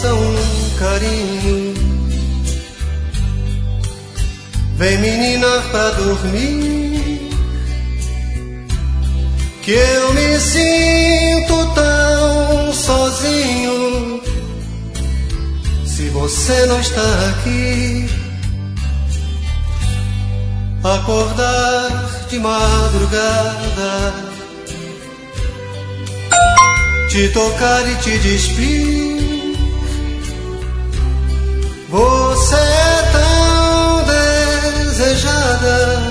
coração um carinho. Vem menina pra dormir, que eu me sinto tão sozinho. Se você não está aqui, acordar de madrugada, te tocar e te despir. Você é tão desejada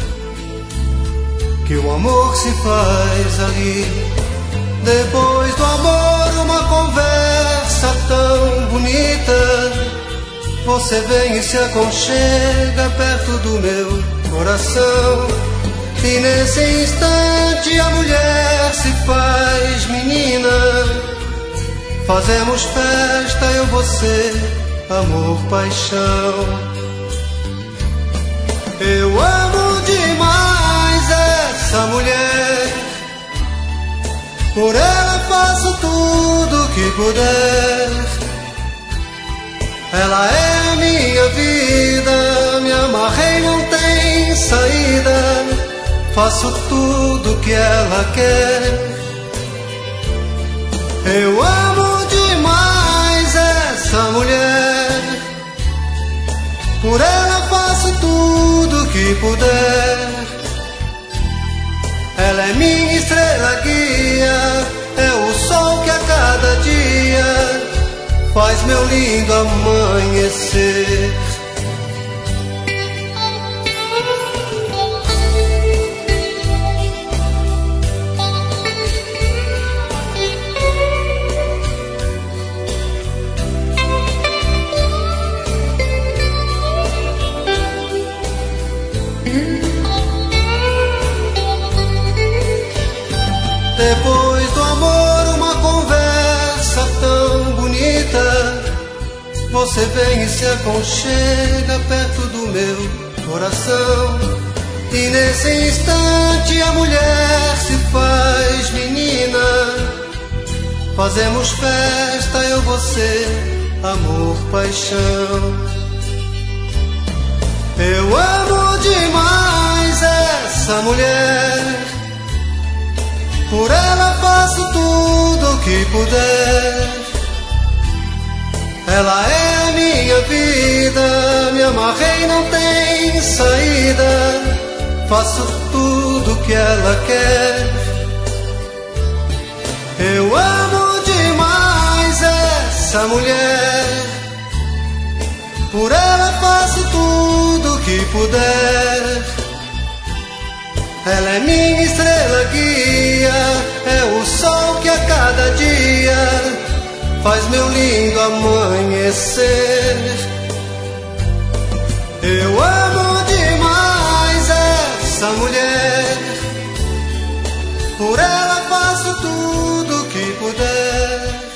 que o amor se faz ali. Depois do amor, uma conversa tão bonita. Você vem e se aconchega perto do meu coração. E nesse instante a mulher se faz menina. Fazemos festa, eu, você, amor, paixão. Eu amo demais essa mulher, por ela faço tudo que puder. Ela é a minha vida, me amarrei, não tem saída. Faço tudo que ela quer. Eu amo demais essa mulher, por ela faço tudo que puder. Ela é minha estrela guia, é o sol que a cada dia faz meu lindo amanhecer. Depois do amor, uma conversa tão bonita. Você vem e se aconchega perto do meu coração. E nesse instante a mulher se faz menina. Fazemos festa, eu, você, amor, paixão. Eu amo demais essa mulher, por ela faço tudo que puder. Ela é a minha vida, me amarrei, não tem saída. Faço tudo que ela quer. Eu amo demais essa mulher, por ela faço tudo que puder. Ela é minha estrela guia, é o sol que a cada dia faz meu lindo amanhecer. Eu amo demais essa mulher, por ela faço tudo que puder.